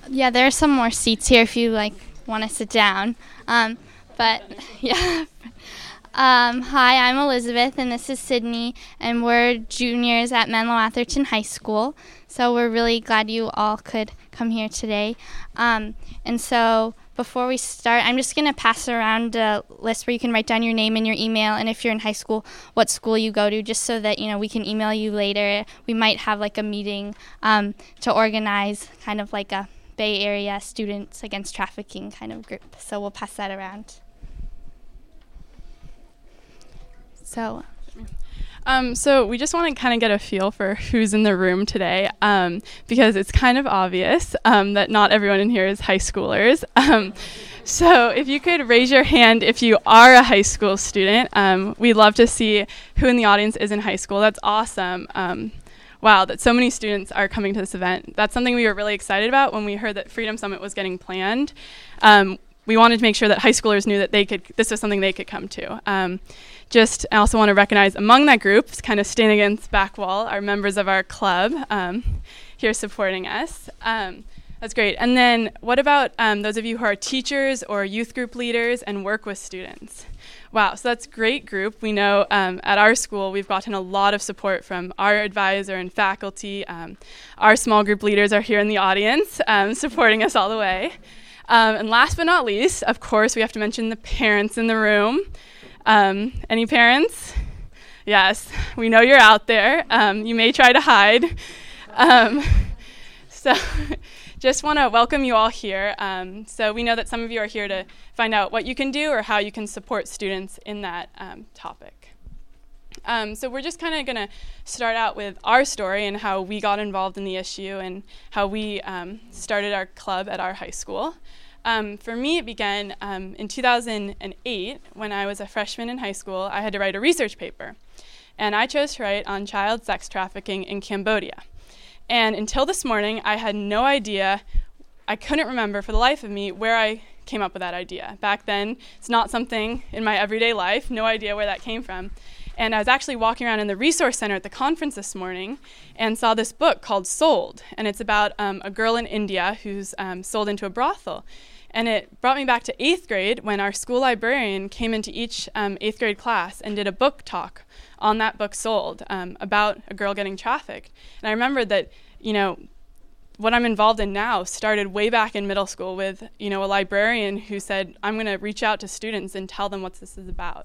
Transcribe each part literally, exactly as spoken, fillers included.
Yeah, there are some more seats here if you like want to sit down. Um, but yeah. Um, hi, I'm Elizabeth, and this is Sydney, and we're juniors at Menlo Atherton High School. So we're really glad you all could come here today. Um, and so before we start, I'm just going to pass around a list where you can write down your name and your email, and if you're in high school, what school you go to, just so that, you know, we can email you later. We might have like a meeting um, to organize kind of like a Bay Area Students Against Trafficking kind of group. So we'll pass that around. So, um, so we just want to kind of get a feel for who's in the room today, um, because it's kind of obvious um, that not everyone in here is high schoolers. Um, so if you could raise your hand if you are a high school student, um, we'd love to see who in the audience is in high school. That's awesome. Um, wow, that so many students are coming to this event. That's something we were really excited about when we heard that Freedom Summit was getting planned. Um, we wanted to make sure that high schoolers knew that they could, this was something they could come to. Um, just, I also want to recognize among that group, kind of standing against back wall, are members of our club um, here supporting us. Um, that's great. And then what about um, those of you who are teachers or youth group leaders and work with students? Wow, so that's a great group. We know um, at our school we've gotten a lot of support from our advisor and faculty. Um, our small group leaders are here in the audience um, supporting us all the way. Um, and last but not least, of course, we have to mention the parents in the room. Um, any parents? Yes, we know you're out there. Um, you may try to hide. Um, so just want to welcome you all here. Um, so we know that some of you are here to find out what you can do or how you can support students in that um, topic. Um, so we're just kind of going to start out with our story and how we got involved in the issue and how we um, started our club at our high school. Um, for me, it began um, in two thousand eight when I was a freshman in high school. I had to write a research paper, and I chose to write on child sex trafficking in Cambodia. And until this morning, I had no idea, I couldn't remember for the life of me where I came up with that idea. Back then, it's not something in my everyday life, no idea where that came from. And I was actually walking around in the resource center at the conference this morning and saw this book called Sold. And it's about um, a girl in India who's um, sold into a brothel. And it brought me back to eighth grade when our school librarian came into each um, eighth grade class and did a book talk on that book Sold um, about a girl getting trafficked. And I remembered that, you know, what I'm involved in now started way back in middle school with, you know, a librarian who said, I'm going to reach out to students and tell them what this is about.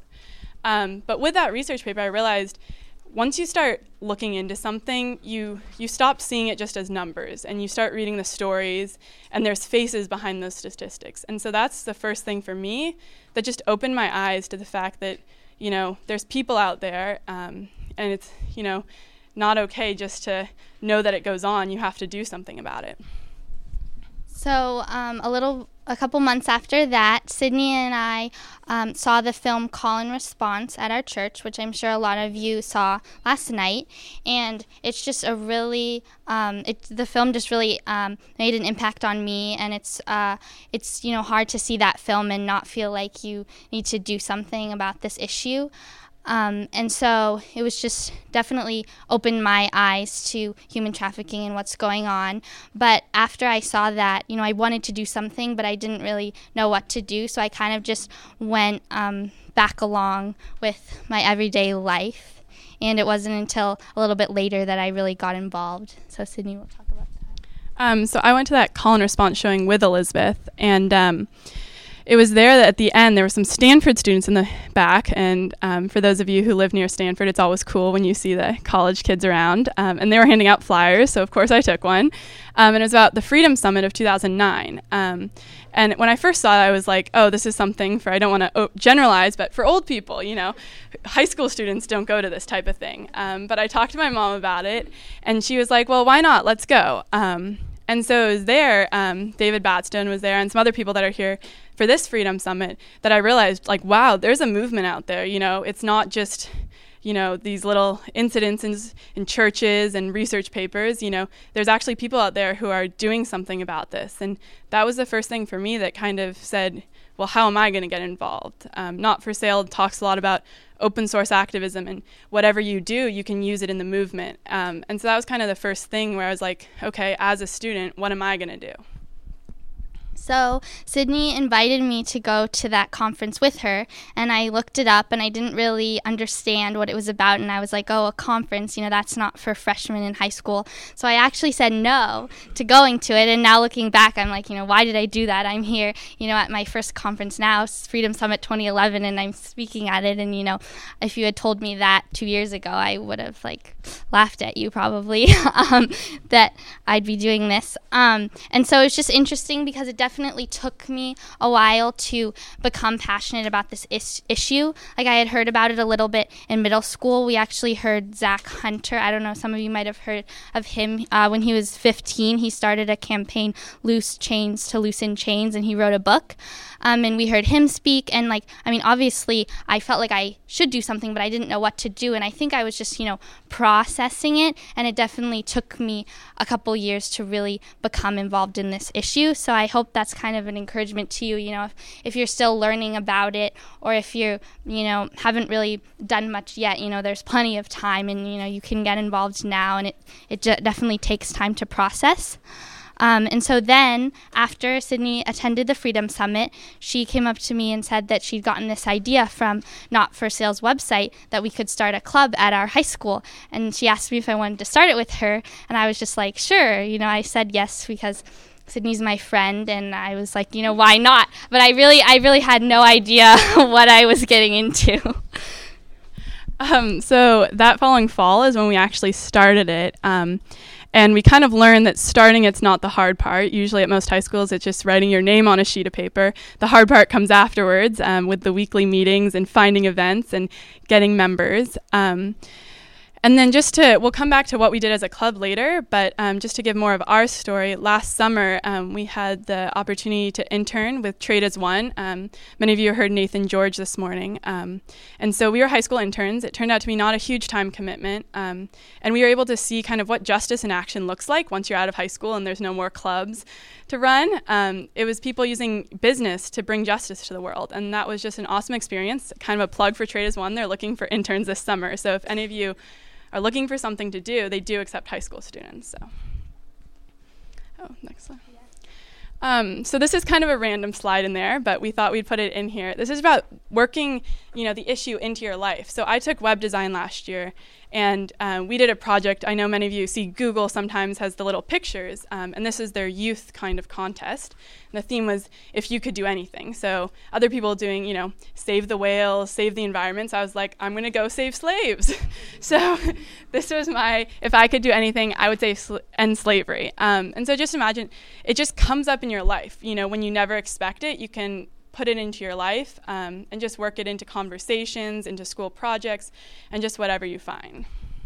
Um, but with that research paper, I realized once you start looking into something, you you stop seeing it just as numbers, and you start reading the stories, and there's faces behind those statistics. And so that's the first thing for me that just opened my eyes to the fact that, you know, there's people out there, um, and it's, you know, not okay just to know that it goes on. You have to do something about it. So um, a little, a couple months after that, Sydney and I um, saw the film Call and Response at our church, which I'm sure a lot of you saw last night. And it's just a really, um, it, the film just really um, made an impact on me. And it's, uh, it's you know, hard to see that film and not feel like you need to do something about this issue. Um, and so it was just definitely opened my eyes to human trafficking and what's going on. But after I saw that, you know, I wanted to do something, but I didn't really know what to do. So I kind of just went um, back along with my everyday life. And it wasn't until a little bit later that I really got involved. So Sydney will talk about that. Um, so I went to that call and response showing with Elizabeth, and um, it was there that at the end there were some Stanford students in the back, and um, for those of you who live near Stanford, it's always cool when you see the college kids around, um, and they were handing out flyers, so of course I took one, um, and it was about the Freedom Summit of two thousand nine, um, and when I first saw it, I was like, oh, this is something for, I don't want to o- generalize, but for old people, you know, high school students don't go to this type of thing, um, but I talked to my mom about it, and she was like, well, why not, let's go. Um, And so it was there, um, David Batstone was there, and some other people that are here for this Freedom Summit, that I realized, like, wow, there's a movement out there. You know, it's not just, you know, these little incidents in, in churches and research papers. You know, there's actually people out there who are doing something about this. And that was the first thing for me that kind of said, well, how am I going to get involved? Um, Not for Sale talks a lot about open source activism, and whatever you do, you can use it in the movement. Um, and so that was kind of the first thing where I was like, okay, as a student, what am I going to do? So Sydney invited me to go to that conference with her, and I looked it up, and I didn't really understand what it was about, and I was like, oh, a conference, you know, that's not for freshmen in high school. So I actually said no to going to it, and now looking back, I'm like, you know, why did I do that? I'm here, you know, at my first conference now, Freedom Summit twenty eleven, and I'm speaking at it, and, you know, if you had told me that two years ago, I would have, like, laughed at you probably, um, that I'd be doing this. Um, and so it's just interesting because it definitely Definitely took me a while to become passionate about this is- issue. Like, I had heard about it a little bit in middle school. We actually heard Zach Hunter. I don't know, some of you might have heard of him. Uh, when he was fifteen, he started a campaign, Loose Chains to Loosen Chains, and he wrote a book. Um, and we heard him speak. And, like, I mean, obviously, I felt like I should do something, but I didn't know what to do. And I think I was just, you know, processing it. And it definitely took me a couple years to really become involved in this issue. So I hope that's kind of an encouragement to you, you know, if, if you're still learning about it, or if you, you know, haven't really done much yet, you know, there's plenty of time, and, you know, you can get involved now, and it, it j- definitely takes time to process. Um, and so then, after Sydney attended the Freedom Summit, she came up to me and said that she'd gotten this idea from Not for Sale's website that we could start a club at our high school. And she asked me if I wanted to start it with her, and I was just like, sure. You know, I said yes because Sydney's my friend, and I was like, you know, why not? But I really, I really had no idea what I was getting into. Um, so that following fall is when we actually started it. Um, And we kind of learned that starting it's not the hard part. Usually at most high schools, it's just writing your name on a sheet of paper. The hard part comes afterwards um, with the weekly meetings and finding events and getting members. Um, And then just to, we'll come back to what we did as a club later, but um, just to give more of our story, last summer um, we had the opportunity to intern with Trade as One. Um, many of you heard Nathan George this morning. Um, and so we were high school interns. It turned out to be not a huge time commitment. Um, and we were able to see kind of what justice in action looks like once you're out of high school and there's no more clubs to run. Um, it was people using business to bring justice to the world. And that was just an awesome experience, kind of a plug for Trade as One. They're looking for interns this summer. So if any of you are looking for something to do, they do accept high school students. So, oh, next slide. Yeah. Um, so this is kind of a random slide in there, but we thought we'd put it in here. This is about working, you know, the issue into your life. So I took web design last year, and um, we did a project. I know many of you see Google sometimes has the little pictures, um, and this is their youth kind of contest. And the theme was if you could do anything. So other people doing, you know, save the whales, save the environment. So I was like, I'm going to go save slaves. So this was my, if I could do anything, I would say sl- end slavery. Um, and so just imagine, it just comes up in your life. You know, when you never expect it, you can put it into your life um, and just work it into conversations, into school projects, and just whatever you find.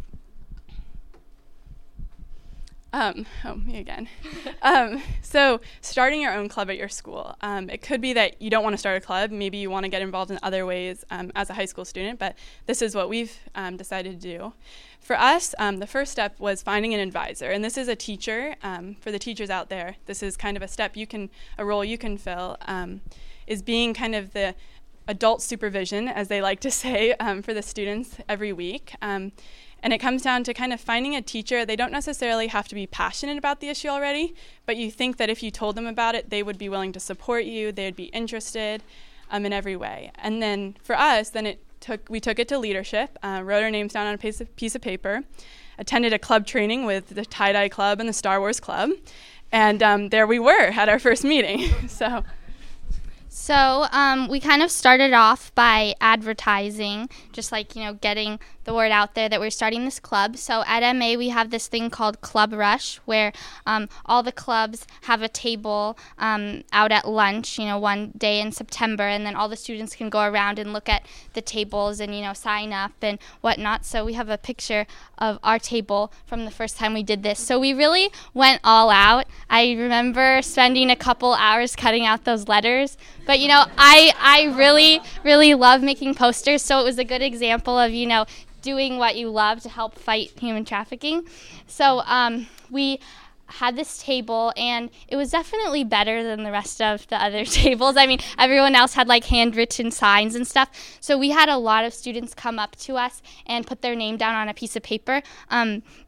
Um, oh, me again. um, so starting your own club at your school. Um, it could be that you don't want to start a club. Maybe you want to get involved in other ways um, as a high school student, but this is what we've um, decided to do. For us, um, the first step was finding an advisor, and this is a teacher. Um, for the teachers out there, this is kind of a step you can, a role you can fill, um, is being kind of the adult supervision, as they like to say, um, for the students every week. Um, And it comes down to kind of finding a teacher. They don't necessarily have to be passionate about the issue already, but you think that if you told them about it, they would be willing to support you, they would be interested um, in every way. And then for us, then it took we took it to leadership, uh, wrote our names down on a piece of, piece of paper, attended a club training with the Tie-Dye Club and the Star Wars Club, and um, there we were at our first meeting. so. So um, we kind of started off by advertising, just like, you know, getting the word out there that we're starting this club. So at M A, we have this thing called Club Rush, where um, all the clubs have a table um, out at lunch, you know, one day in September, and then all the students can go around and look at the tables and, you know, sign up and whatnot. So we have a picture of our table from the first time we did this. So we really went all out. I remember spending a couple hours cutting out those letters. But, you know, I I really, really love making posters, so it was a good example of, you know, doing what you love to help fight human trafficking. So um, we had this table, and it was definitely better than the rest of the other tables. I mean, everyone else had, like, handwritten signs and stuff. So we had a lot of students come up to us and put their name down on a piece of paper. Um, but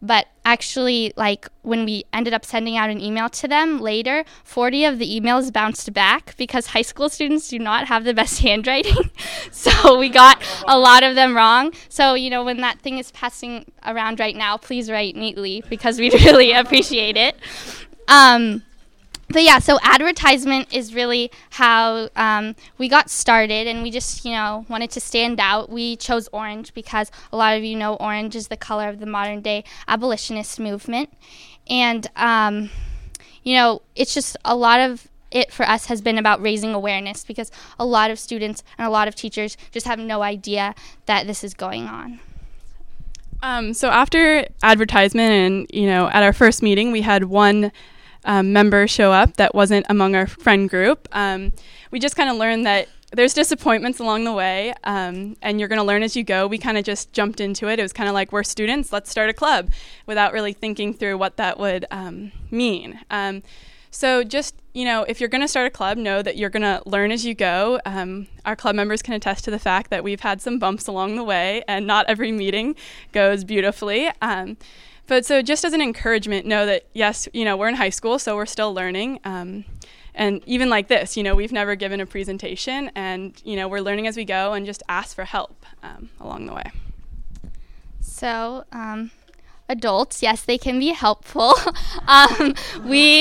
actually, like, when we ended up sending out an email to them later, forty of the emails bounced back because high school students do not have the best handwriting. So we got a lot of them wrong. So, you know, when that thing is passing around right now, please write neatly because we really appreciate it. Um, But yeah, so advertisement is really how um, we got started, and we just, you know, wanted to stand out. We chose orange because a lot of you know orange is the color of the modern day abolitionist movement. And, um, you know, it's just a lot of it for us has been about raising awareness because a lot of students and a lot of teachers just have no idea that this is going on. Um, so after advertisement and, you know, at our first meeting, we had one Um, member show up that wasn't among our friend group. Um, we just kind of learned that there's disappointments along the way, um, and you're going to learn as you go. We kind of just jumped into it. It was kind of like, we're students, let's start a club, without really thinking through what that would um, mean. Um, so just, you know, if you're going to start a club, know that you're going to learn as you go. Um, our club members can attest to the fact that we've had some bumps along the way, and not every meeting goes beautifully. Um, But so just as an encouragement, know that, yes, you know, we're in high school, so we're still learning. Um, and even like this, you know, we've never given a presentation, and, you know, we're learning as we go, and just ask for help um, along the way. So, um, adults, yes, they can be helpful. um, we...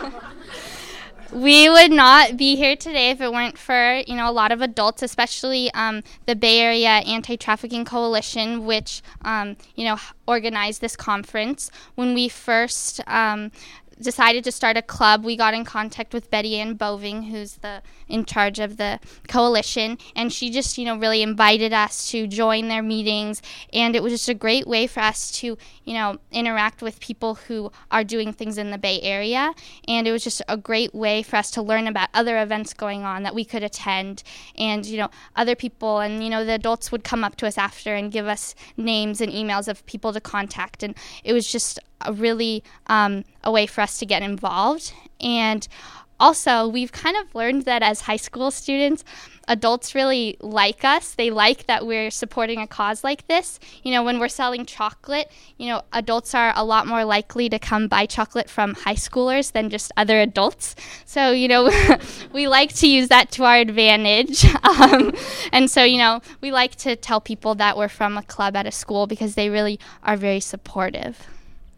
We would not be here today if it weren't for, you know, a lot of adults, especially um, the Bay Area Anti-Trafficking Coalition, which, um, you know, organized this conference. When we first um, decided to start a club, we got in contact with Betty Ann Boving, who's the in charge of the coalition, and she just, you know, really invited us to join their meetings, and it was just a great way for us to, you know, interact with people who are doing things in the Bay Area, and it was just a great way for us to learn about other events going on that we could attend, and, you know, other people, and, you know, the adults would come up to us after and give us names and emails of people to contact, and it was just a really um, a way for us to get involved. And also, we've kind of learned that as high school students, adults really like us. They like that we're supporting a cause like this. You know, when we're selling chocolate, you know, adults are a lot more likely to come buy chocolate from high schoolers than just other adults. So, you know, we like to use that to our advantage. Um, and so, you know, we like to tell people that we're from a club at a school because they really are very supportive.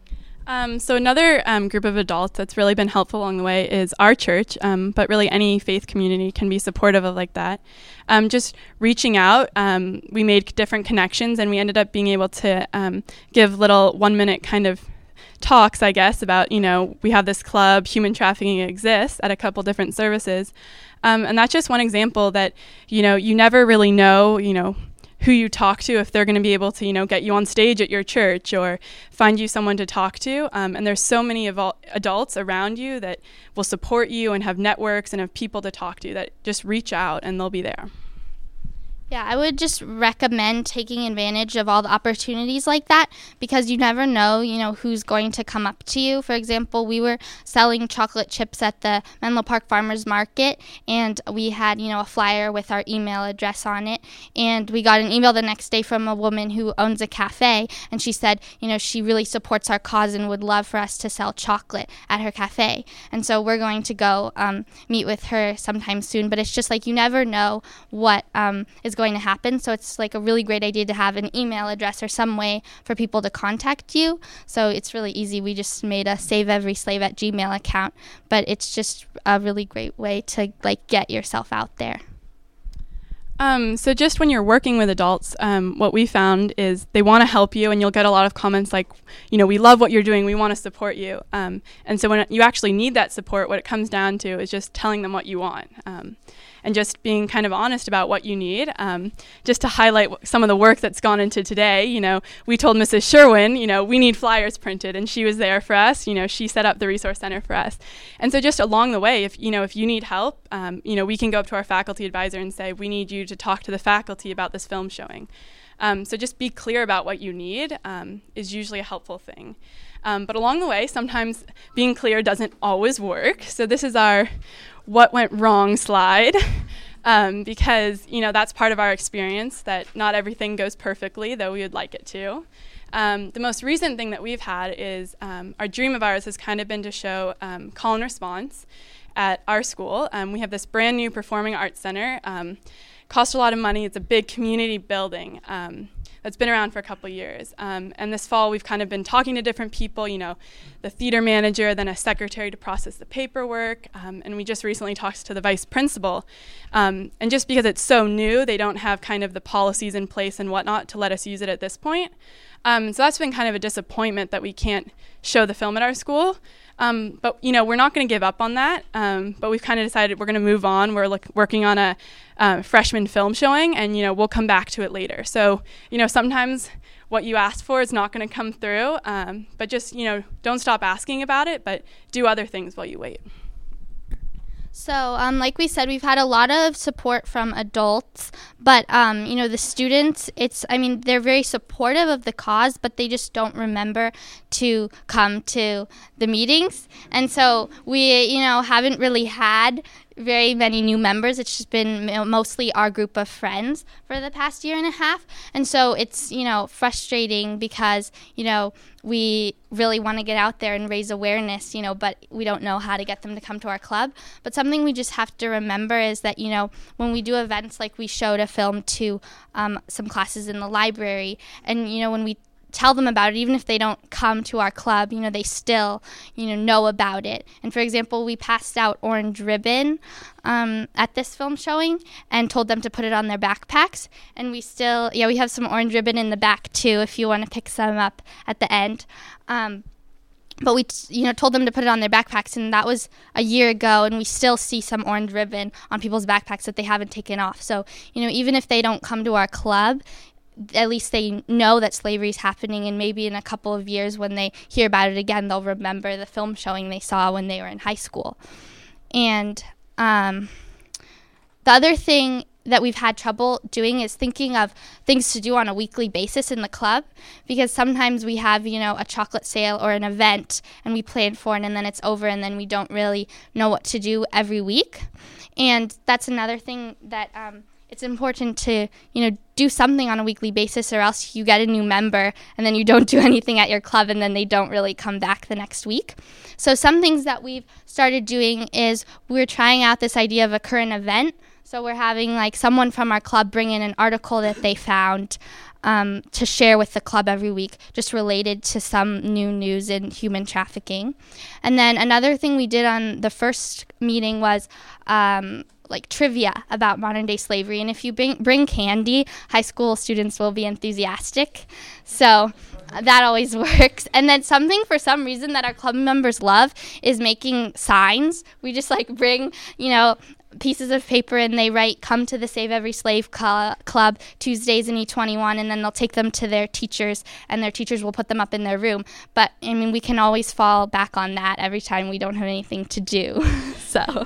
Um, so another um, group of adults that's really been helpful along the way is our church, um, but really any faith community can be supportive of like that. Um, just reaching out, um, we made different connections, and we ended up being able to um, give little one-minute kind of talks, I guess, about, you know, we have this club, human trafficking exists, at a couple different services. Um, and that's just one example that, you know, you never really know, you know, who you talk to, if they're going to be able to, you know, get you on stage at your church or find you someone to talk to. Um, and there's so many evol- adults around you that will support you and have networks and have people to talk to, that just reach out and they'll be there. Yeah, I would just recommend taking advantage of all the opportunities like that, because you never know, you know, who's going to come up to you. For example, we were selling chocolate chips at the Menlo Park Farmers Market, and we had, you know, a flyer with our email address on it, and we got an email the next day from a woman who owns a cafe, and she said, you know, she really supports our cause and would love for us to sell chocolate at her cafe. And so we're going to go um, meet with her sometime soon, but it's just like you never know what um, is going to happen, so it's like a really great idea to have an email address or some way for people to contact you. So it's really easy. We just made a Save Every Slave at Gmail account, but it's just a really great way to like get yourself out there. Um, so just when you're working with adults, um, what we found is they want to help you, and you'll get a lot of comments like, you know, we love what you're doing, we want to support you. Um, and so when you actually need that support, what it comes down to is just telling them what you want. Um, and just being kind of honest about what you need. Um, just to highlight w- some of the work that's gone into today, you know, we told Missus Sherwin, you know, we need flyers printed, and she was there for us. You know, she set up the resource center for us. And so just along the way, if, you know, if you need help, um, you know, we can go up to our faculty advisor and say, we need you to talk to the faculty about this film showing. Um, so just be clear about what you need um, is usually a helpful thing. Um, but along the way, sometimes being clear doesn't always work. So this is our what went wrong slide, um, because, you know, that's part of our experience, that not everything goes perfectly, though we would like it to. Um, the most recent thing that we've had is um, our dream of ours has kind of been to show um, Call and Response at our school. Um, we have this brand new performing arts center. Um, cost a lot of money. It's a big community building. Um, that's been around for a couple years. Um, and this fall, we've kind of been talking to different people, you know, the theater manager, then a secretary to process the paperwork. Um, and we just recently talked to the vice principal. Um, and just because it's so new, they don't have kind of the policies in place and whatnot to let us use it at this point. Um, so that's been kind of a disappointment that we can't show the film at our school. Um, but, you know, we're not going to give up on that. Um, but we've kind of decided we're going to move on. We're look, working on a uh, freshman film showing, and, you know, we'll come back to it later. So, you know, sometimes what you asked for is not going to come through. Um, but just, you know, don't stop asking about it, but do other things while you wait. So, um, like we said, we've had a lot of support from adults, but, um, you know, the students, it's, I mean, they're very supportive of the cause, but they just don't remember to come to the meetings. And so we, you know, haven't really had very many new members. It's just been mostly our group of friends for the past year and a half. And so it's, you know, frustrating because, you know, we really want to get out there and raise awareness, you know, but we don't know how to get them to come to our club. But something we just have to remember is that, you know, when we do events like we showed a film to um, some classes in the library, and, you know, when we tell them about it, even if they don't come to our club, you know, they still, you know, know about it. And for example, we passed out orange ribbon um, at this film showing and told them to put it on their backpacks. And we still, yeah, we have some orange ribbon in the back too, if you want to pick some up at the end. Um, But we, you know, told them to put it on their backpacks, and that was a year ago, and we still see some orange ribbon on people's backpacks that they haven't taken off. So, you know, even if they don't come to our club, at least they know that slavery is happening, and maybe in a couple of years when they hear about it again, they'll remember the film showing they saw when they were in high school. And um, the other thing that we've had trouble doing is thinking of things to do on a weekly basis in the club, because sometimes we have, you know, a chocolate sale or an event and we plan for it and then it's over and then we don't really know what to do every week. And that's another thing that um, it's important to, you know, do something on a weekly basis, or else you get a new member and then you don't do anything at your club and then they don't really come back the next week. So some things that we've started doing is we're trying out this idea of a current event. So we're having like someone from our club bring in an article that they found um, to share with the club every week, just related to some new news in human trafficking. And then another thing we did on the first meeting was um, like trivia about modern day slavery. And if you bring, bring candy, high school students will be enthusiastic. So uh, that always works. And then something for some reason that our club members love is making signs. We just like bring, you know, pieces of paper and they write, "Come to the Save Every Slave Cl- Club Tuesdays in E twenty-one," and then they'll take them to their teachers and their teachers will put them up in their room. But I mean, we can always fall back on that every time we don't have anything to do. So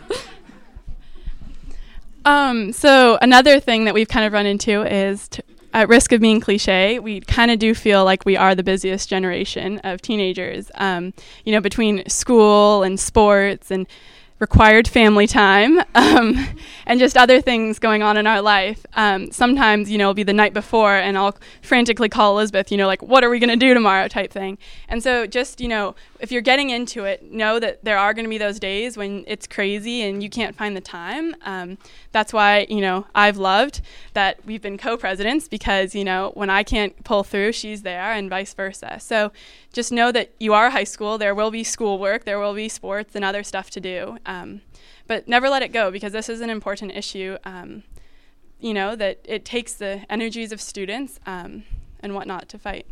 um so another thing that we've kind of run into is t- at risk of being cliche, we kind of do feel like we are the busiest generation of teenagers, um you know, between school and sports and required family time, um, and just other things going on in our life. Um, sometimes, you know, it'll be the night before and I'll frantically call Elizabeth, you know, like, what are we going to do tomorrow type thing. And so just, you know, if you're getting into it, know that there are going to be those days when it's crazy and you can't find the time. Um, that's why, you know, I've loved that we've been co-presidents, because, you know, when I can't pull through, she's there, and vice versa. So just know that you are high school. There will be schoolwork, there will be sports and other stuff to do. Um, but never let it go, because this is an important issue, um, you know, that it takes the energies of students um, and whatnot to fight.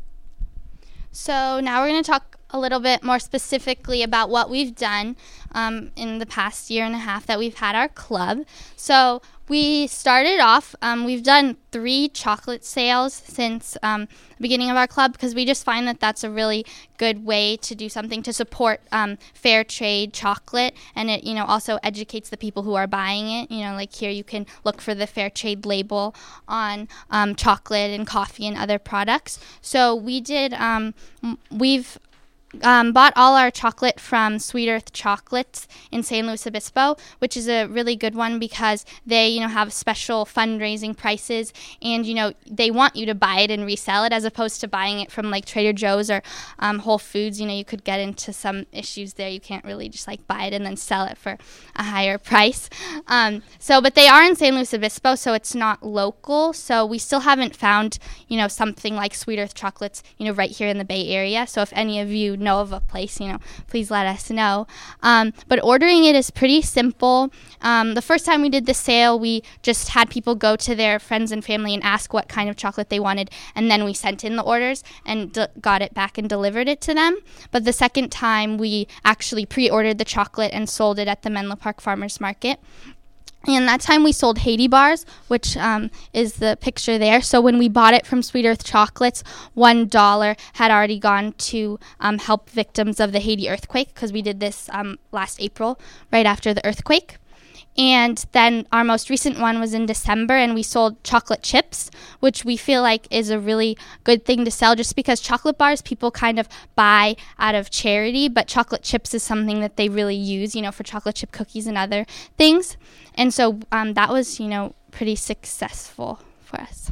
So now we're going to talk a little bit more specifically about what we've done um, in the past year and a half that we've had our club. So we started off, um, we've done three chocolate sales since um, the beginning of our club, because we just find that that's a really good way to do something to support um, fair trade chocolate, and it, you know, also educates the people who are buying it. You know, like here you can look for the fair trade label on um, chocolate and coffee and other products. So we did, um, we've um, bought all our chocolate from Sweet Earth Chocolates in San Luis Obispo, which is a really good one because they, you know, have special fundraising prices, and, you know, they want you to buy it and resell it as opposed to buying it from like Trader Joe's or um, Whole Foods. You know, you could get into some issues there. You can't really just like buy it and then sell it for a higher price. Um, so, but they are in San Luis Obispo, so it's not local. So we still haven't found, you know, something like Sweet Earth Chocolates, you know, right here in the Bay Area. So if any of you know of a place, you know, please let us know. Um, but ordering it is pretty simple. Um, the first time we did the sale, we just had people go to their friends and family and ask what kind of chocolate they wanted, and then we sent in the orders and d- got it back and delivered it to them. But the second time, we actually pre-ordered the chocolate and sold it at the Menlo Park Farmers Market. And that time we sold Haiti bars, which um, is the picture there. So when we bought it from Sweet Earth Chocolates, one dollar had already gone to um, help victims of the Haiti earthquake, because we did this um, last April, right after the earthquake. And then our most recent one was in December, and we sold chocolate chips, which we feel like is a really good thing to sell, just because chocolate bars people kind of buy out of charity, but chocolate chips is something that they really use, you know, for chocolate chip cookies and other things. And so um, that was, you know, pretty successful for us.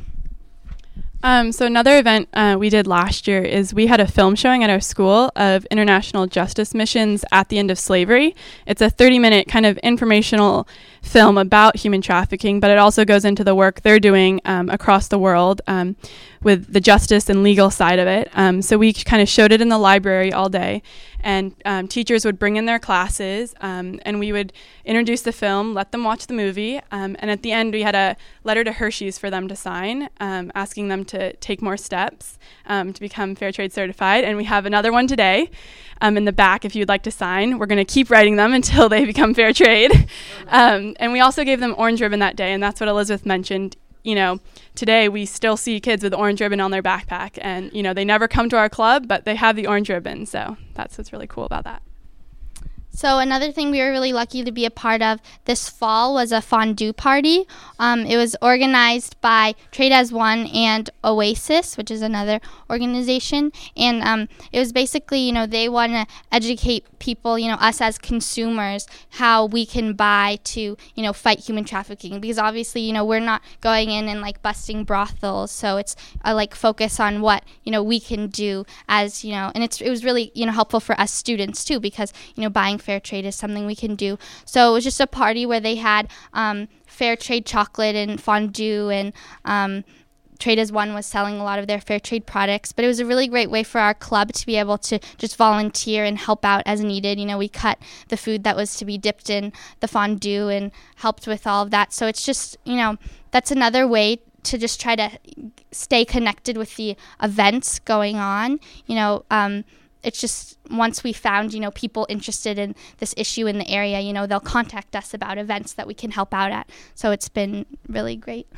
Um, so another event uh, we did last year is we had a film showing at our school of international justice missions at the end of slavery. It's a thirty-minute kind of informational film about human trafficking, but it also goes into the work they're doing um, across the world um, with the justice and legal side of it. Um, so we kind of showed it in the library all day, and um, teachers would bring in their classes, um, and we would introduce the film, let them watch the movie, um, and at the end we had a letter to Hershey's for them to sign, um, asking them to take more steps um, to become Fair Trade certified. And we have another one today um, in the back if you'd like to sign. We're going to keep writing them until they become Fair Trade. Um, and we also gave them orange ribbon that day, and that's what Elizabeth mentioned. You know, today we still see kids with orange ribbon on their backpack, and, you know, they never come to our club, but they have the orange ribbon. So that's what's really cool about that. So another thing we were really lucky to be a part of this fall was a fondue party. Um, it was organized by Trade as One and Oasis, which is another organization. And um, it was basically, you know, they want to educate people, you know, us as consumers, how we can buy to, you know, fight human trafficking. Because obviously, you know, we're not going in and like busting brothels. So it's a like focus on what, you know, we can do as, you know, and it's it was really, you know, helpful for us students too, because, you know, buying fair trade is something we can do. So it was just a party where they had um, fair trade chocolate and fondue, and um, Trade as One was selling a lot of their fair trade products. But it was a really great way for our club to be able to just volunteer and help out as needed. You know, we cut the food that was to be dipped in the fondue and helped with all of that. So it's just, you know, that's another way to just try to stay connected with the events going on. You know, um, it's just once we found, you know, people interested in this issue in the area, you know, they'll contact us about events that we can help out at. So it's been really great.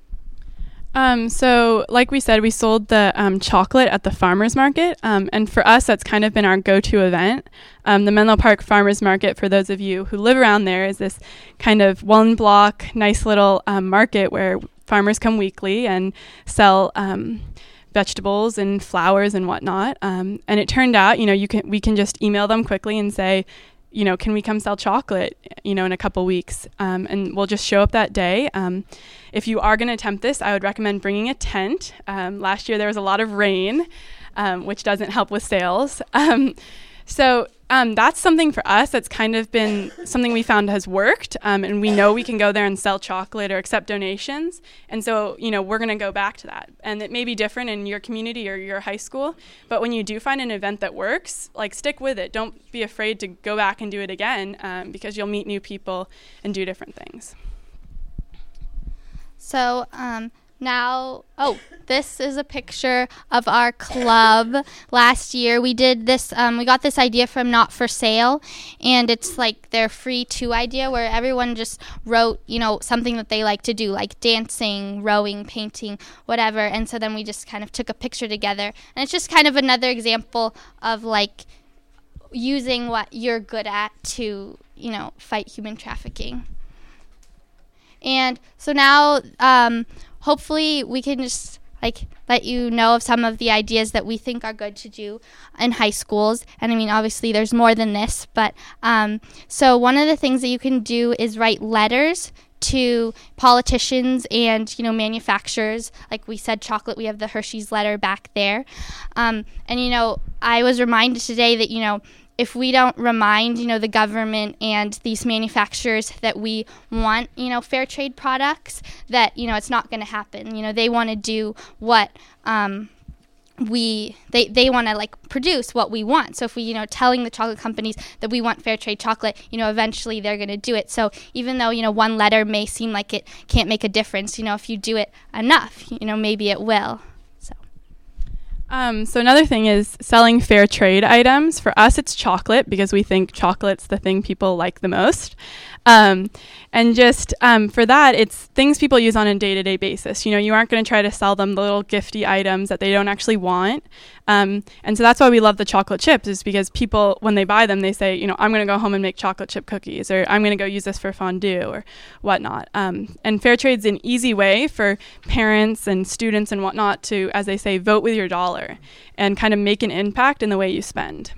Um, so like we said, we sold the um, chocolate at the farmers market. Um, and for us, that's kind of been our go-to event. Um, the Menlo Park Farmers Market, for those of you who live around there, is this kind of one block, nice little um, market where farmers come weekly and sell um vegetables and flowers and whatnot. Um, and it turned out, you know, you can we can just email them quickly and say, you know, can we come sell chocolate, you know, in a couple weeks? Um, and we'll just show up that day. Um, if you are going to attempt this, I would recommend bringing a tent. Um, last year there was a lot of rain, um, which doesn't help with sales. Um, so um, that's something for us that's kind of been something we found has worked. Um, and we know we can go there and sell chocolate or accept donations. And so, you know, we're going to go back to that. And it may be different in your community or your high school. But when you do find an event that works, like, stick with it. Don't be afraid to go back and do it again, um, because you'll meet new people and do different things. So um, now, oh, this is a picture of our club. Last year we did this, um, we got this idea from Not For Sale, and it's like their free two idea where everyone just wrote, you know, something that they like to do, like dancing, rowing, painting, whatever. And so then we just kind of took a picture together. And it's just kind of another example of like using what you're good at to, you know, fight human trafficking. And so now, um, hopefully we can just like let you know of some of the ideas that we think are good to do in high schools. And I mean, obviously there's more than this, but um, so one of the things that you can do is write letters to politicians and, you know, manufacturers. Like we said, chocolate, we have the Hershey's letter back there. Um, and, you know, I was reminded today that, you know, if we don't remind, you know, the government and these manufacturers that we want, you know, fair trade products, that, you know, it's not going to happen. You know, they want to do what um, we, they, they want to, like, produce what we want. So if we, you know, telling the chocolate companies that we want fair trade chocolate, you know, eventually they're going to do it. So even though, you know, one letter may seem like it can't make a difference, you know, if you do it enough, you know, maybe it will. Um, so another thing is selling fair trade items. For us, it's chocolate because we think chocolate's the thing people like the most. Um, and just um, for that, it's things people use on a day-to-day basis. You know, you aren't going to try to sell them the little gifty items that they don't actually want. Um, and so that's why we love the chocolate chips, is because people, when they buy them, they say, you know, I'm going to go home and make chocolate chip cookies, or I'm going to go use this for fondue or whatnot. Um, and fair trade's an easy way for parents and students and whatnot to, as they say, vote with your dollar and kind of make an impact in the way you spend.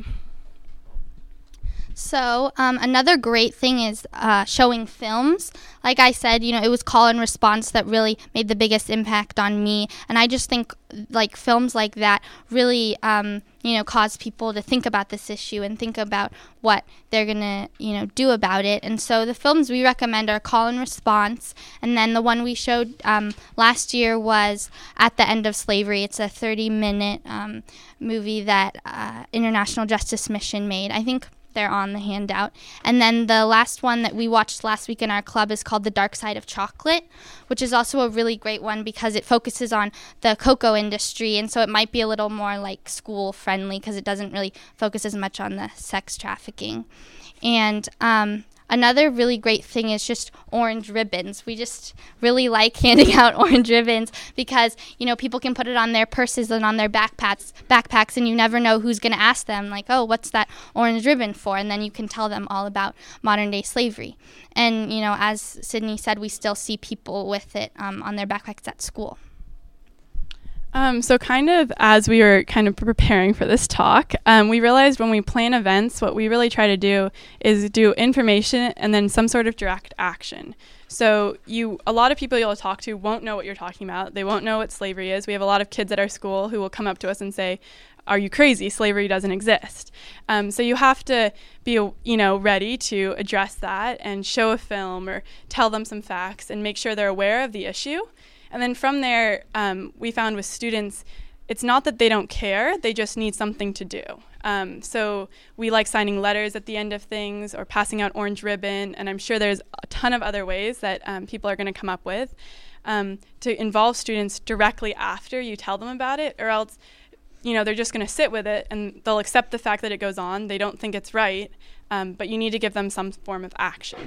So um, another great thing is uh, showing films. Like I said, you know, it was call and response that really made the biggest impact on me. And I just think like films like that really, um, you know, cause people to think about this issue and think about what they're going to, you know, do about it. And so the films we recommend are Call and Response. And then the one we showed um, last year was At the End of Slavery. It's a thirty minute um, movie that uh, International Justice Mission made. I think they're on the handout. And then the last one that we watched last week in our club is called The Dark Side of Chocolate, which is also a really great one because it focuses on the cocoa industry. And so it might be a little more like school friendly because it doesn't really focus as much on the sex trafficking. And um, another really great thing is just orange ribbons. We just really like handing out orange ribbons because, you know, people can put it on their purses and on their backpacks, backpacks, and you never know who's going to ask them, like, oh, what's that orange ribbon for? And then you can tell them all about modern-day slavery. And, you know, as Sydney said, we still see people with it um, on their backpacks at school. Um, so kind of as we were kind of preparing for this talk, um, we realized when we plan events, what we really try to do is do information and then some sort of direct action. So you, a lot of people you'll talk to won't know what you're talking about. They won't know what slavery is. We have a lot of kids at our school who will come up to us and say, are you crazy? Slavery doesn't exist. Um, so you have to be, you know, ready to address that and show a film or tell them some facts and make sure they're aware of the issue. And then from there, um, we found with students, it's not that they don't care, they just need something to do. Um, so we like signing letters at the end of things or passing out orange ribbon, and I'm sure there's a ton of other ways that um, people are going to come up with um, to involve students directly after you tell them about it, or else, you know, they're just going to sit with it and they'll accept the fact that it goes on. They don't think it's right, um, but you need to give them some form of action.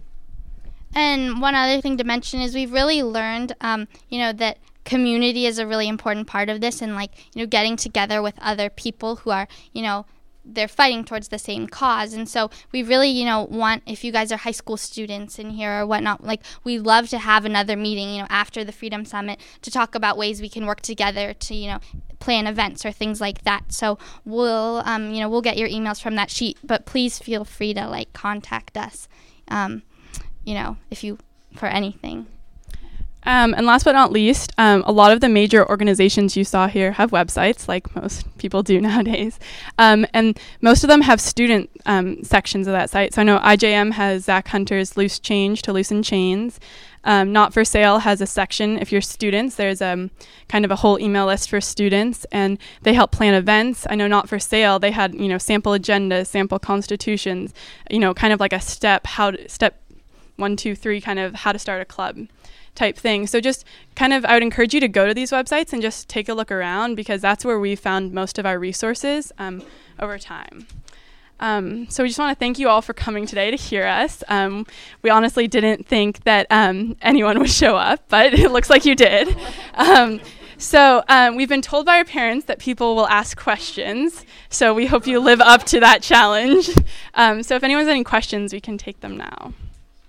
And one other thing to mention is we've really learned, um, you know, that community is a really important part of this, and like, you know, getting together with other people who are, you know, they're fighting towards the same cause. And so we really, you know, want, if you guys are high school students in here or whatnot, like we love to have another meeting, you know, after the Freedom Summit to talk about ways we can work together to, you know, plan events or things like that. So we'll, um, you know, we'll get your emails from that sheet, but please feel free to like contact us. Um, you know, if you, for anything. Um, and last but not least, um, a lot of the major organizations you saw here have websites, like most people do nowadays. Um, and most of them have student um, sections of that site. So I know I J M has Zach Hunter's Loose Change to Loosen Chains. Um, Not for Sale has a section. If you're students, there's um, kind of a whole email list for students, and they help plan events. I know Not for Sale, they had, you know, sample agendas, sample constitutions, you know, kind of like a step, how to, step one, two, three, kind of how to start a club type thing. So just kind of, I would encourage you to go to these websites and just take a look around, because that's where we found most of our resources um, over time. Um, so we just want to thank you all for coming today to hear us. Um, we honestly didn't think that um, anyone would show up, but it looks like you did. Um, so um, we've been told by our parents that people will ask questions, so we hope you live up to that challenge. Um, so if anyone has any questions, we can take them now.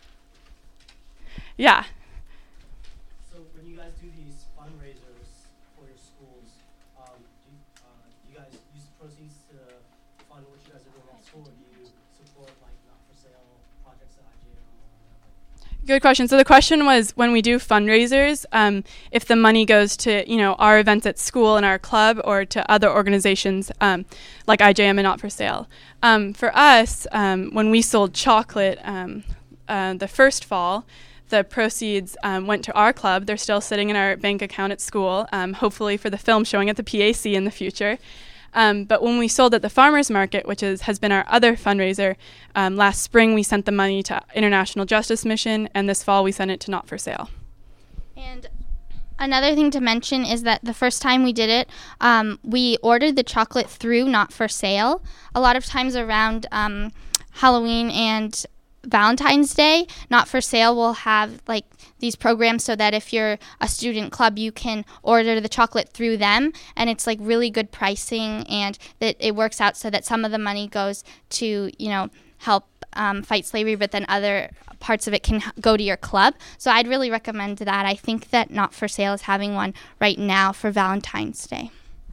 Yeah. So when you guys do these fundraisers, on what you guys are doing at school, do you support like not for sale projects at I J M or whatever? Good question. So the question was, when we do fundraisers, um, if the money goes to, you know, our events at school and our club, or to other organizations um, like I J M and Not for Sale. Um, for us, um, when we sold chocolate um, uh, the first fall, the proceeds um, went to our club. They're still sitting in our bank account at school, um, hopefully for the film showing at the P A C in the future. Um, but when we sold at the Farmers Market, which is, has been our other fundraiser, um, last spring we sent the money to International Justice Mission, and this fall we sent it to Not for Sale. And another thing to mention is that the first time we did it, um, we ordered the chocolate through Not for Sale. A lot of times around um, Halloween and Valentine's Day, Not for Sale will have like these programs so that if you're a student club, you can order the chocolate through them, and it's like really good pricing, and that it works out so that some of the money goes to, you know, help um, fight slavery, but then other parts of it can h- go to your club. So I'd really recommend that. I think that Not for Sale is having one right now for Valentine's Day.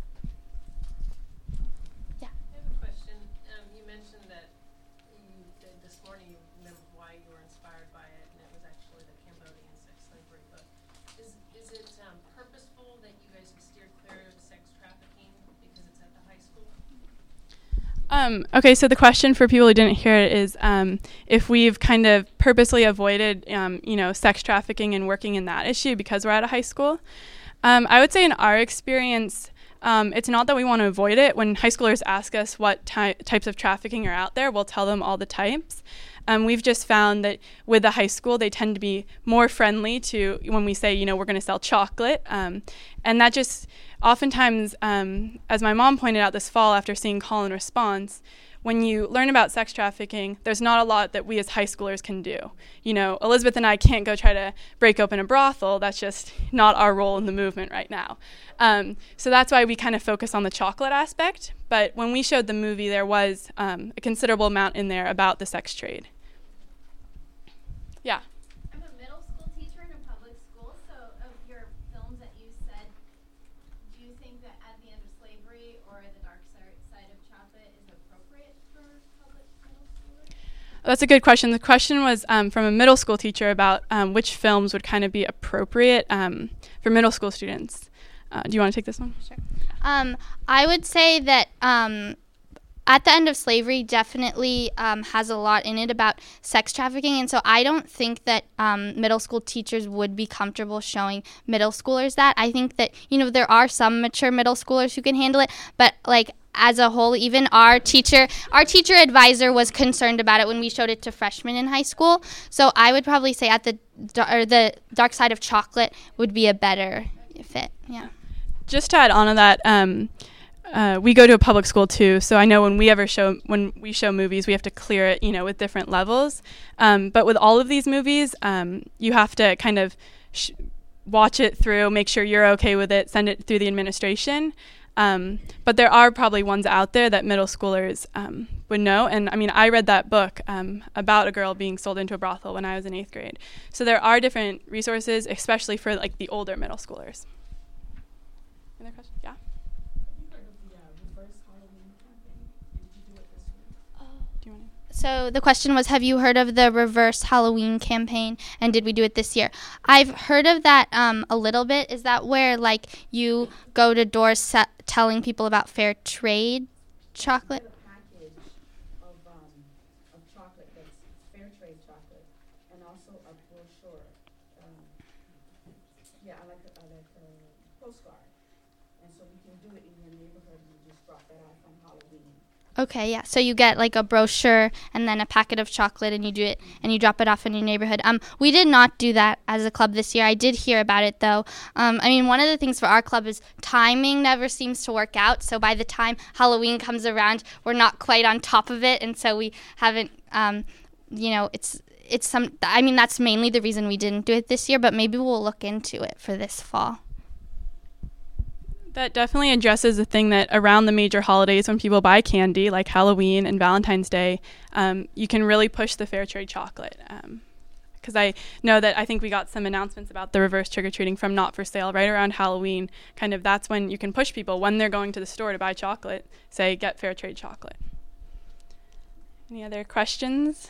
Um, okay, so the question for people who didn't hear it is um, if we've kind of purposely avoided, um, you know, sex trafficking and working in that issue because we're at a high school. Um, I would say in our experience, um, it's not that we want to avoid it. When high schoolers ask us what ty- types of trafficking are out there, we'll tell them all the types. Um, we've just found that with the high school, they tend to be more friendly to when we say, you know, we're going to sell chocolate. Um, and that just oftentimes, um, as my mom pointed out this fall after seeing Call and Response, when you learn about sex trafficking, there's not a lot that we as high schoolers can do. You know, Elizabeth and I can't go try to break open a brothel. That's just not our role in the movement right now. Um, so that's why we kind of focus on the chocolate aspect. But when we showed the movie, there was um, a considerable amount in there about the sex trade. Yeah. I'm a middle school teacher in a public school, so of your films that you said, do you think that At the End of Slavery or The Dark Side of Chocolate is appropriate for public middle schoolers? That's a good question. The question was um, from a middle school teacher about um, which films would kind of be appropriate um, for middle school students. Uh, do you want to take this one? Sure. Um, I would say that um, At the End of Slavery definitely um, has a lot in it about sex trafficking, and so I don't think that um, middle school teachers would be comfortable showing middle schoolers that. I think that, you know, there are some mature middle schoolers who can handle it, but like as a whole, even our teacher, our teacher advisor was concerned about it when we showed it to freshmen in high school. So I would probably say at the or the Dark Side of Chocolate would be a better fit. Yeah. Just to add on to that, um, uh, we go to a public school too, so I know when we ever show when we show movies, we have to clear it, you know, with different levels. Um, but with all of these movies, um, you have to kind of sh- watch it through, make sure you're okay with it, send it through the administration. Um, but there are probably ones out there that middle schoolers um, would know. And I mean, I read that book um, about a girl being sold into a brothel when I was in eighth grade. So there are different resources, especially for like the older middle schoolers. Another question? Yeah. Have you heard of the uh, reverse Halloween campaign? Did you do it this year? Oh. Do you want to? So the question was, have you heard of the Reverse Halloween campaign, and did we do it this year? I've heard of that um, a little bit. Is that where like you go to doors sa- telling people about fair trade chocolate? A package of um of chocolate that's fair trade chocolate, and also a brochure. Um, yeah, I like a, I like a postcard, and so we can do it in your neighborhood. And you just drop that off on Halloween. Okay, yeah. So you get like a brochure and then a packet of chocolate, and you do it and you drop it off in your neighborhood. Um, we did not do that as a club this year. I did hear about it though. Um, I mean, one of the things for our club is timing never seems to work out. So by the time Halloween comes around, we're not quite on top of it, and so we haven't. Um, you know, it's it's some. I mean, that's mainly the reason we didn't do it this year. But maybe we'll look into it for this fall. That definitely addresses the thing that around the major holidays when people buy candy, like Halloween and Valentine's Day, um, you can really push the fair trade chocolate. Because um, I know that I think we got some announcements about the reverse trick-or-treating from Not for Sale right around Halloween. Kind of that's when you can push people when they're going to the store to buy chocolate, say, get fair trade chocolate. Any other questions?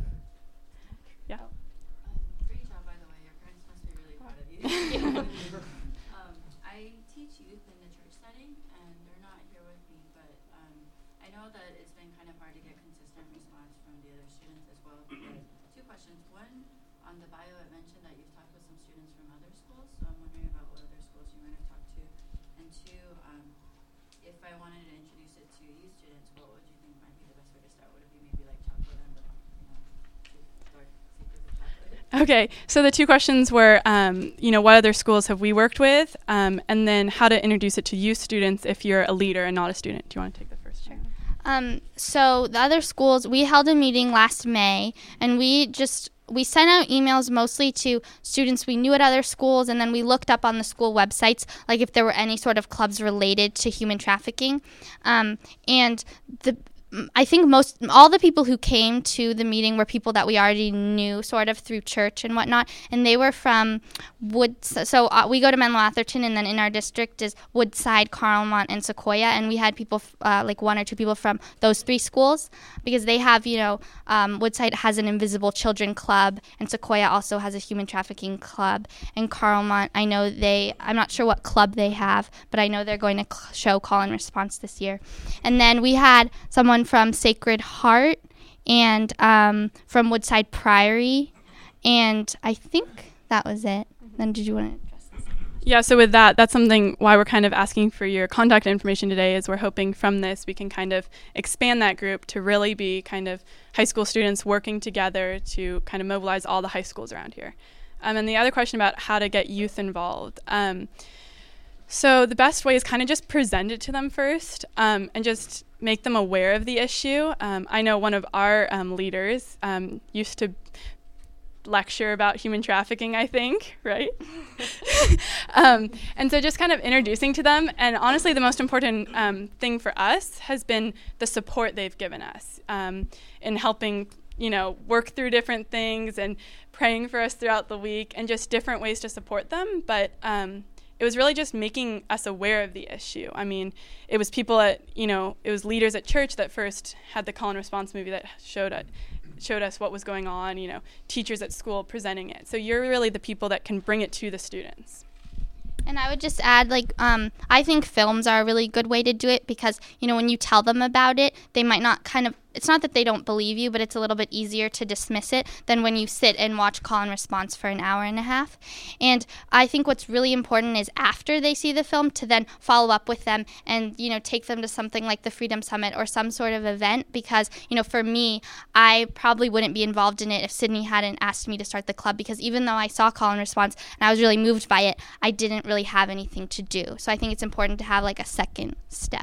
Yeah. Um, great job, by the way. Your parents must be really proud of you. um, I teach youth in the church setting, and they're not here with me, but um, I know that it's been kind of hard to get consistent response from the other students as well. But two questions. One, on the bio, it mentioned that you've talked with some students from other schools, so I'm wondering about what other schools you might have talked to. And two, um, if I wanted to introduce it to youth students, what would you think might be the best way to start? Would it be maybe like chocolate and the, you know, dark secrets of chocolate? Okay, so the two questions were, um, you know, what other schools have we worked with, um, and then how to introduce it to youth students if you're a leader and not a student. Do you want to take the first? Sure. Um, so the other schools, we held a meeting last May, and we just we sent out emails mostly to students we knew at other schools, and then we looked up on the school websites, like if there were any sort of clubs related to human trafficking. Um, and the I think most all the people who came to the meeting were people that we already knew sort of through church and whatnot, and they were from Woods. So uh, we go to Menlo Atherton, and then in our district is Woodside, Carlmont, and Sequoia, and we had people f- uh, like one or two people from those three schools because they have, you know, um, Woodside has an Invisible Children Club, and Sequoia also has a human trafficking club, and Carlmont, I know they, I'm not sure what club they have, but I know they're going to cl- show call and response this year. And then we had someone from Sacred Heart and um, from Woodside Priory, and I think that was it. Mm-hmm. Then did you want to address this? Yeah, so with that, that's something why we're kind of asking for your contact information today, is we're hoping from this we can kind of expand that group to really be kind of high school students working together to kind of mobilize all the high schools around here. Um, and the other question about how to get youth involved. Um, so the best way is kind of just present it to them first, um, and just make them aware of the issue. Um, I know one of our um, leaders um, used to lecture about human trafficking, I think, right? um, and so just kind of introducing to them. And honestly, the most important um, thing for us has been the support they've given us um, in helping, you know, work through different things and praying for us throughout the week and just different ways to support them. But um, it was really just making us aware of the issue. I mean, it was people at, you know, it was leaders at church that first had the call and response movie that showed it, showed us what was going on, you know, teachers at school presenting it. So you're really the people that can bring it to the students. And I would just add, like, um, I think films are a really good way to do it because, you know, when you tell them about it, they might not kind of, it's not that they don't believe you, but it's a little bit easier to dismiss it than when you sit and watch call and response for an hour and a half. And I think what's really important is after they see the film to then follow up with them and, you know, take them to something like the Freedom Summit or some sort of event because, you know, for me, I probably wouldn't be involved in it if Sydney hadn't asked me to start the club because even though I saw call and response and I was really moved by it, I didn't really have anything to do. So I think it's important to have like a second step.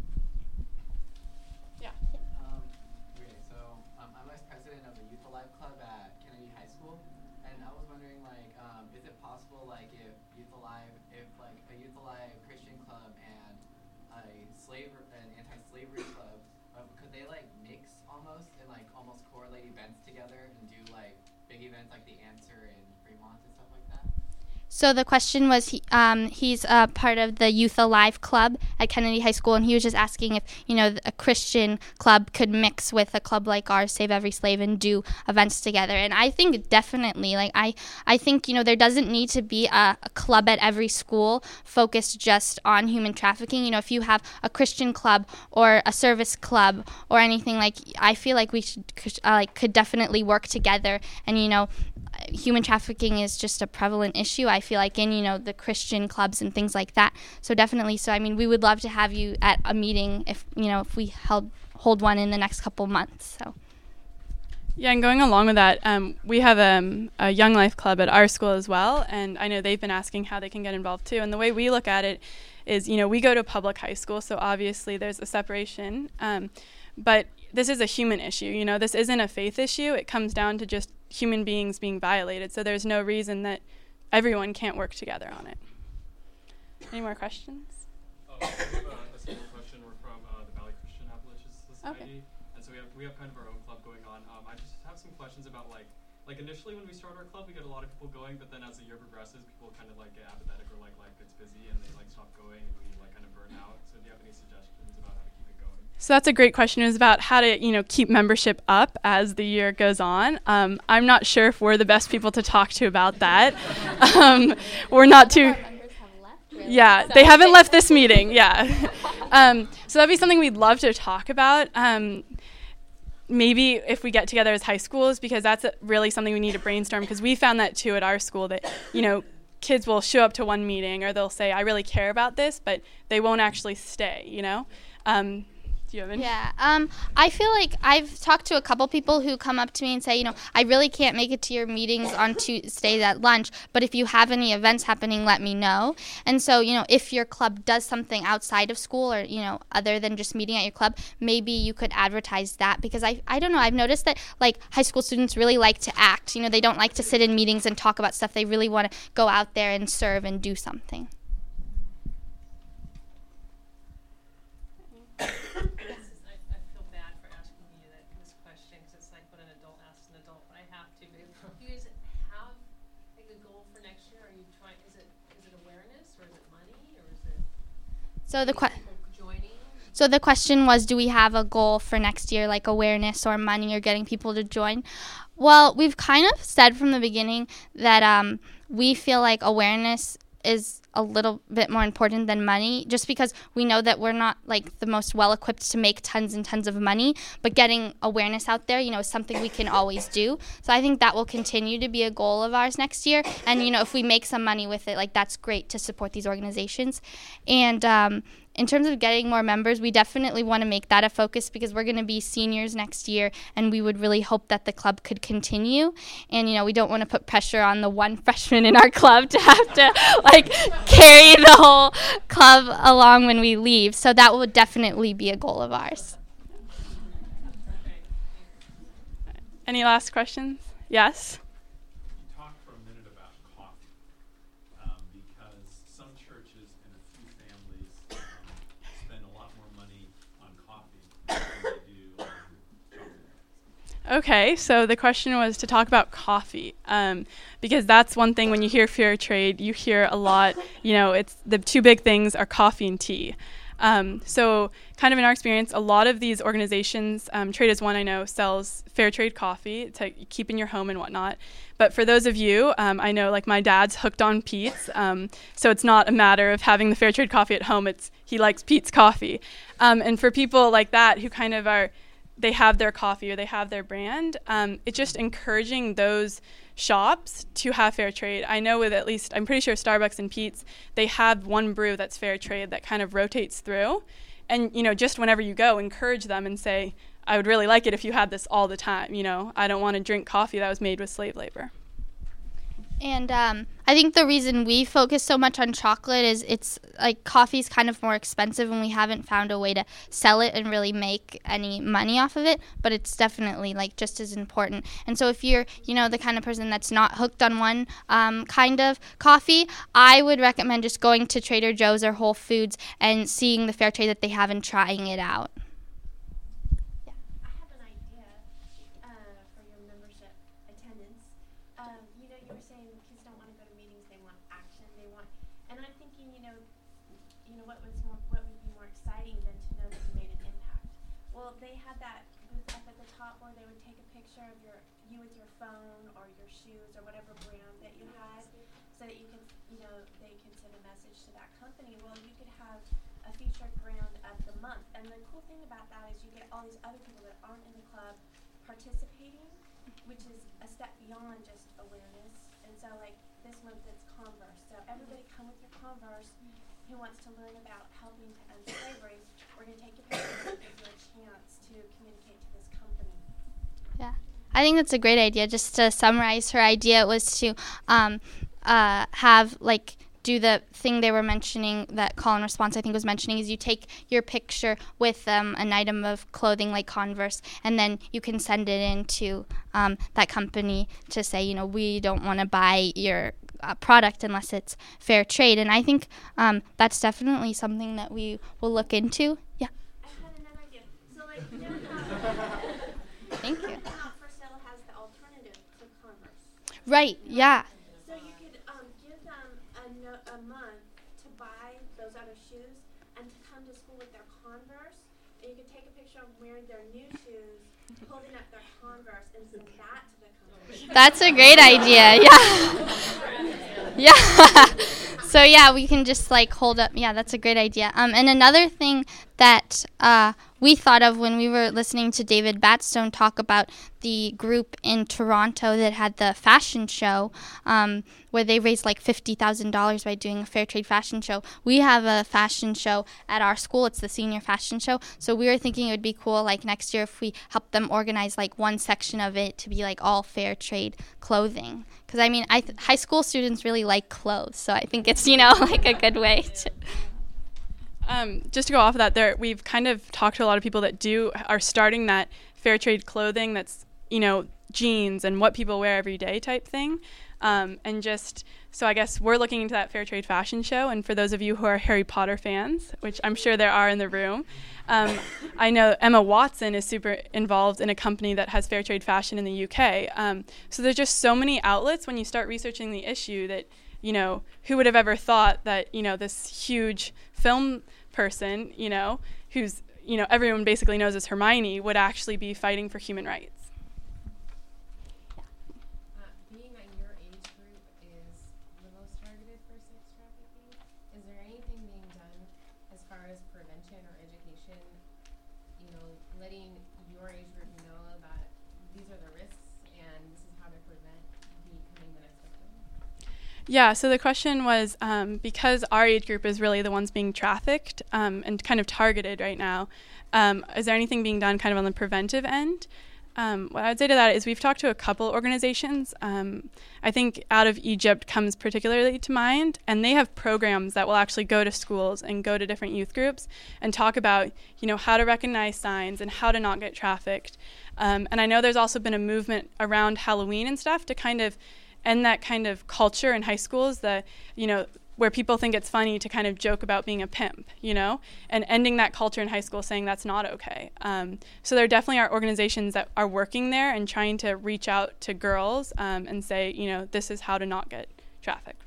So the question was, he, um, he's a part of the Youth Alive Club at Kennedy High School, and he was just asking if, you know, a Christian club could mix with a club like ours, Save Every Slave, and do events together. And I think definitely, like, I, I think, you know, there doesn't need to be a, a club at every school focused just on human trafficking. You know, if you have a Christian club or a service club or anything, like, I feel like we should, uh, like, could definitely work together. And, you know, human trafficking is just a prevalent issue, I feel like, in, you know, the Christian clubs and things like that. So definitely, so I mean, we would love to have you at a meeting if, you know, if we held hold one in the next couple months. So yeah, and going along with that, um, we have um, a Young Life Club at our school as well, and I know they've been asking how they can get involved too. And the way we look at it is, you know, we go to public high school, so obviously there's a separation, um, but this is a human issue. You know, this isn't a faith issue. It comes down to just human beings being violated. So there's no reason that everyone can't work together on it. Any more questions? Uh, we have a, a single question. We're from uh, the Valley Christian Appalachian Society, okay. And so we have we have kind of our own club going on. Um, I just have some questions about like like initially when we start our club, we get a lot of people going, but then as the year progresses, people kind of like get apathetic or like life gets busy and they like stop going and we like kind of burn out. So do you have any suggestions about how to keep it going? So that's a great question. It was about how to, you know, keep membership up as the year goes on. Um, I'm not sure if we're the best people to talk to about that. um, we're not too. Yeah, they haven't left this meeting. Yeah. um, so that'd be something we'd love to talk about. Um, maybe if we get together as high schools, because that's a, really something we need to brainstorm. Because we found that too at our school, that, you know, kids will show up to one meeting or they'll say, I really care about this, but they won't actually stay, you know. Um, Do you have any? Yeah, um, I feel like I've talked to a couple people who come up to me and say, you know, I really can't make it to your meetings on Tuesdays at lunch, but if you have any events happening, let me know. And so, you know, if your club does something outside of school or, you know, other than just meeting at your club, maybe you could advertise that, because I, I don't know, I've noticed that, like, high school students really like to act. You know, they don't like to sit in meetings and talk about stuff. They really want to go out there and serve and do something. So the que- So the question was, do we have a goal for next year, like awareness or money or getting people to join? Well, we've kind of said from the beginning that um, we feel like awareness is a little bit more important than money, just because we know that we're not like the most well-equipped to make tons and tons of money, but getting awareness out there, you know, is something we can always do. So I think that will continue to be a goal of ours next year. And, you know, if we make some money with it, like, that's great to support these organizations. And um, in terms of getting more members, we definitely want to make that a focus, because we're going to be seniors next year, and we would really hope that the club could continue. And, you know, we don't want to put pressure on the one freshman in our club to have to, like, carry the whole club along when we leave. So that would definitely be a goal of ours. Any last questions? Yes? You talked for a minute about coffee, um, because some churches and a few families um, spend a lot more money on coffee than they do on chocolate. Okay, so the question was to talk about coffee, um, because that's one thing when you hear fair trade, you hear a lot, you know, it's the two big things are coffee and tea. Um, so kind of in our experience, a lot of these organizations, um, Trade As One, I know, sells fair trade coffee to keep in your home and whatnot. But for those of you, um, I know, like, my dad's hooked on Peet's, um, so it's not a matter of having the fair trade coffee at home. It's he likes Peet's coffee. Um, and for people like that who kind of are, they have their coffee or they have their brand, um, it's just encouraging those shops to have fair trade. I know with at least, I'm pretty sure Starbucks and Peet's, they have one brew that's fair trade that kind of rotates through. And, you know, just whenever you go, encourage them and say, I would really like it if you had this all the time. You know, I don't want to drink coffee that was made with slave labor. And um, I think the reason we focus so much on chocolate is it's like coffee's kind of more expensive, and we haven't found a way to sell it and really make any money off of it, but it's definitely like just as important. And so if you're, you know, the kind of person that's not hooked on one um, kind of coffee, I would recommend just going to Trader Joe's or Whole Foods and seeing the fair trade that they have and trying it out. I have an idea uh, for your membership attendance. Um, you know, you were saying kids don't want to go to meetings; they want action. They want, and I'm thinking, you know, you know, what was more, what would be more exciting than to know that you made an impact? Well, they had that booth up at the top where they would take a picture of your you with your phone or your shoes or whatever brand that you had, so that you can, you know, they can send a message to that company. Well, you could have a featured brand of the month, and the cool thing about that is you get all these other people that aren't in the club participating, which is a step beyond just awareness. And so, like, this month it's Converse. So everybody come with your Converse who wants to learn about helping to end slavery. We're going to take your picture and give you a chance to communicate to this company. Yeah, I think that's a great idea. Just to summarize, her idea was to um, uh, have, like, do the thing they were mentioning that Call and Response, I think, was mentioning, is you take your picture with um, an item of clothing like Converse, and then you can send it in to um, that company to say, you know, we don't want to buy your uh, product unless it's fair trade. And I think um, that's definitely something that we will look into. Yeah. I had another idea. So, like, you know how Thank you. Not For Sale has the alternative to Converse. Right, yeah. So you could um, give them a, no- a month to buy those other shoes and to come to school with their Converse. And you could take a wearing their new shoes, holding up their Converse, and send that to the company. That's a great idea. Yeah. Yeah. So yeah, we can just like hold up. Yeah, that's a great idea. Um, and another thing that uh, we thought of when we were listening to David Batstone talk about the group in Toronto that had the fashion show, um, where they raised like fifty thousand dollars by doing a fair trade fashion show. We have a fashion show at our school. It's the senior fashion show. So we were thinking it would be cool, like next year, if we help them organize like one section of it to be like all fair trade clothing. Because I mean, I th- high school students really like clothes, so I think it's, you know, like a good way to. Um, just to go off of that, there we've kind of talked to a lot of people that do are starting that fair trade clothing that's, you know, jeans and what people wear every day type thing. Um, and just, so I guess we're looking into that fair trade fashion show. And for those of you who are Harry Potter fans, which I'm sure there are in the room, um, I know Emma Watson is super involved in a company that has fair trade fashion in the U K. Um, so there's just so many outlets when you start researching the issue that, you know, who would have ever thought that, you know, this huge film person, you know, who's, you know, everyone basically knows as Hermione, would actually be fighting for human rights. Uh, being that your age group is the most targeted for sex trafficking, is there anything being done as far as prevention or education, you know, letting your age group know that these are the risks and this is how to prevent becoming the next victim? Yeah, so the question was, um, because our age group is really the ones being trafficked um, and kind of targeted right now, um, is there anything being done kind of on the preventive end? Um, what I would say to that is we've talked to a couple organizations. Um, I think Out of Egypt comes particularly to mind, and they have programs that will actually go to schools and go to different youth groups and talk about, you know, how to recognize signs and how to not get trafficked. Um, and I know there's also been a movement around Halloween and stuff to kind of end that kind of culture in high schools that, you know, where people think it's funny to kind of joke about being a pimp, you know, and ending that culture in high school saying that's not okay. Um, so there definitely are organizations that are working there and trying to reach out to girls um, and say, you know, this is how to not get trafficked.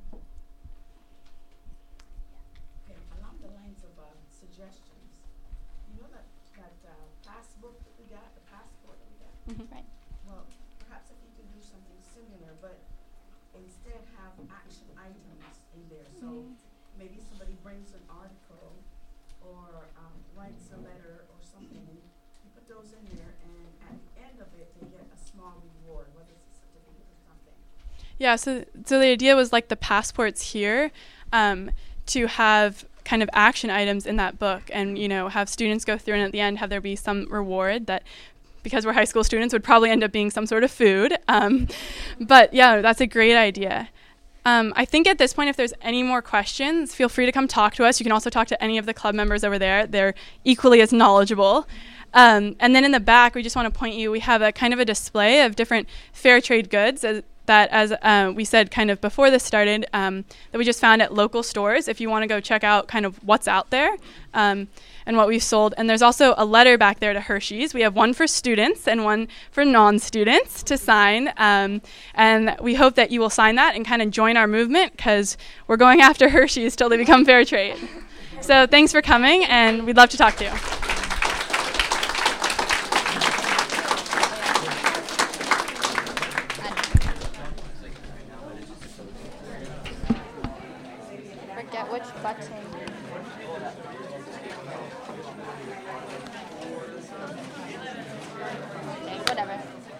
Okay, along the lines of uh, suggestions, you know that, that uh, passbook that we got, the passport that we got? Mm-hmm. Right. Well, perhaps if you could do something similar, but instead have action items in there. So Mm-hmm. maybe somebody brings an article or um, writes a letter or something, and you put those in there, and at the end of it, they get a small reward, whether it's a certificate or something. Yeah, so so the idea was like the passports here, um, to have kind of action items in that book, and you know, have students go through, and at the end have there be some reward that, because we're high school students, would probably end up being some sort of food. Um, but yeah, that's a great idea. Um, I think at this point, if there's any more questions, feel free to come talk to us. You can also talk to any of the club members over there. They're equally as knowledgeable. Um, and then in the back, we just want to point you, we have a kind of a display of different fair trade goods as, that, as uh, we said kind of before this started, um, that we just found at local stores if you want to go check out kind of what's out there um, and what we've sold. And there's also a letter back there to Hershey's. We have one for students and one for non-students to sign. Um, and we hope that you will sign that and kind of join our movement, because we're going after Hershey's till they become fair trade. So thanks for coming, and we'd love to talk to you. Forget which button. Okay, whatever.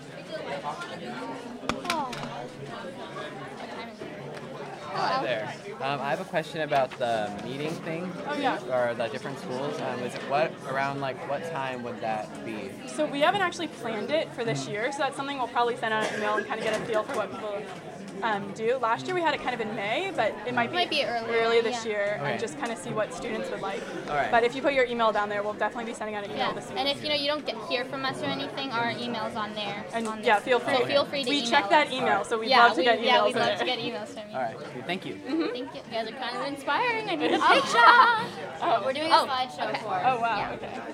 Oh. What time is it? Hi there. Um, I have a question about the meeting thing, Oh, yeah. or the different schools. Um, is it what around like what time would that be? So we haven't actually planned it for this year, so that's something we'll probably send out an email and kind of get a feel for what people um, do. Last year we had it kind of in May, but it might be, Might be earlier, early this yeah. year, Okay. and just kind of see what students would like. All right. But if you put your email down there, we'll definitely be sending out an email Yeah, this week. and if you know you don't get hear from us or anything, our email's on there. And on yeah, this. feel free. So feel free to we email check that us. email, so we'd yeah, love to we, get emails yeah, we'd in love there. to get emails from you. All right. Okay, thank you. Thank you. You guys are kind of inspiring. I need a picture. Oh. We're doing a Oh, slideshow okay. for. Oh wow. Yeah. Okay.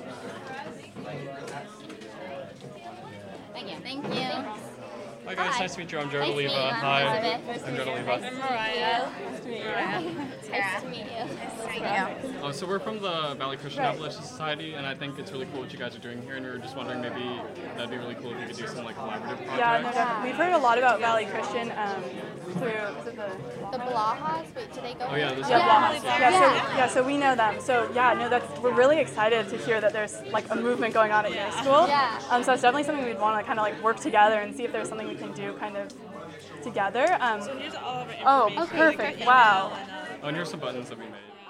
Thank you. Thank you. Hi guys, Hi. nice to meet you. I'm Joe Nice to meet DeLeva. you. I'm Hi, Elizabeth. I'm Joe DeLeva. I'm Mariah. Nice to meet you. Nice to meet you. Uh, so we're from the Valley Christian Appalachian Society, and I think it's really cool what you guys are doing here. And we were just wondering, maybe that'd be really cool if you could do some like collaborative projects. Yeah, no, definitely. We've heard a lot about Valley Christian um, through is it the The Blahas? Wait, do they go? Oh yeah, this yeah, is Blahas. Yeah, so yeah, so we know them. So yeah, no, that's we're really excited to hear that there's like a movement going on at your school. Yeah. Um, so it's definitely something we'd want to kind of like work together and see if there's something we can do kind of together. Um, So here's all of our oh, information. perfect! Wow. Oh, and here's some buttons that we made.